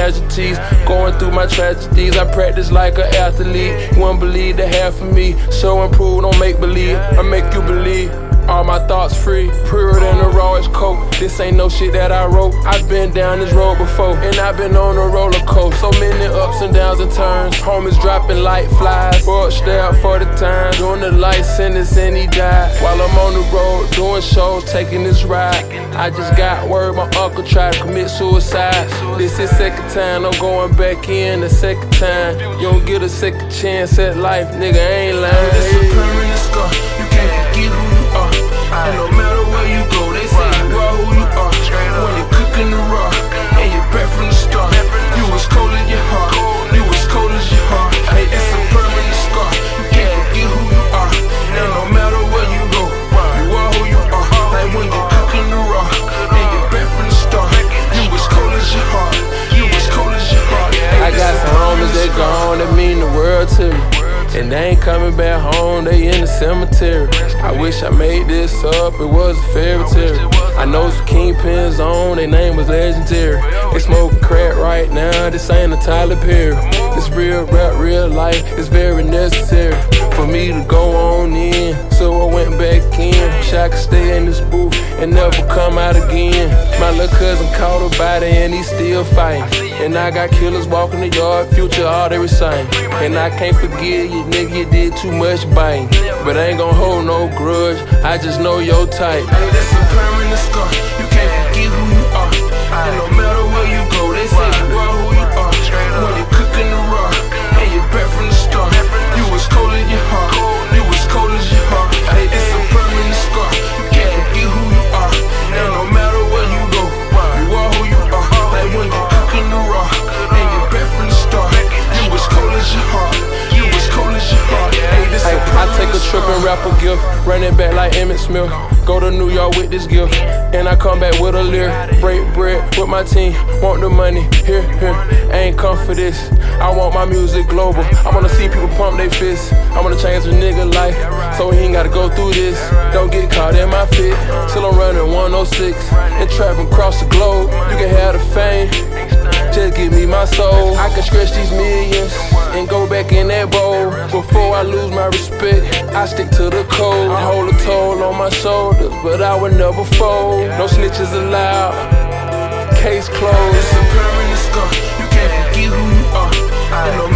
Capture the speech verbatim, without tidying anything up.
casualties. Going through my tragedies, I practice like an athlete. You wouldn't believe the half of me. So improve, don't make believe. I make you believe. All my thoughts free, purer than the rawest coke. This ain't no shit that I wrote. I've been down this road before, and I've been on a roller coaster. So many ups and downs and turns. Homies dropping like flies. Bucks out for the time. Doing the life sentence and he died. While I'm on the road, doing shows, taking this ride. I just got word my uncle tried to commit suicide. This is second time, I'm going back in the second time. You don't get a second chance at life, nigga, I ain't lying. It's a permanent scar, you can't forget who you are. And no matter where you go, they say you are who you are. When you're cooking the raw, and you're back from the start. You was cold as your heart, you was cold as your heart. Hey, it's a permanent scar, you can't forget who you are. And no matter where you go, you are who you are. Like when you're cooking the raw, and you're back from the start. You was cold as your heart, you was cold as your heart. I got some homies that gone that mean the world to me. And they ain't coming back home, they in the cemetery. I wish I made this up, it was a fairy tale. I know some kingpins on, their name was legendary. They smoking crack right now, this ain't a Tyler Perry. This real rap, real life, it's very necessary for me to go on in. So I went back in, wish I could stay in this booth and never come out again. My little cousin caught a body and he still fighting. And I got killers walking the yard, future all they recite. And I can't forget you, nigga, you did too much biting. But I ain't gon' hold no grudge, I just know your type. Hey, that's a permanent scar, you can't forget who you are. And no matter where you go, they say you are who you are. When you're cooking the raw, and you're back from the start. You was cold as your heart, you was cold as your heart. Hey, it's a permanent scar, you can't forget who you are. And no matter where you go, you are who you are. Like when you're cooking the raw, and you're back from the start. You was cold as your heart, you was cold as your heart. Hey, this Hey, a I take a trip and wrap a gift, run it back like Emmett Smith. Go to New York with this gift, and I come back with a lyric. Break bread with my team, want the money, here, here. I ain't come for this, I want my music global. I wanna see people pump their fists, I wanna change a nigga life, so he ain't gotta go through this. Don't get caught in my fit, till I'm running one oh six, and traveling across the globe. You can have the fame, just give me my soul. I can stretch these millions and go back in that bowl. Before I lose my respect, I stick to the code. I hold a toll on my shoulders, but I would never fold. No snitches allowed, case closed. It's a permanent scar, you can't forget who you are. And no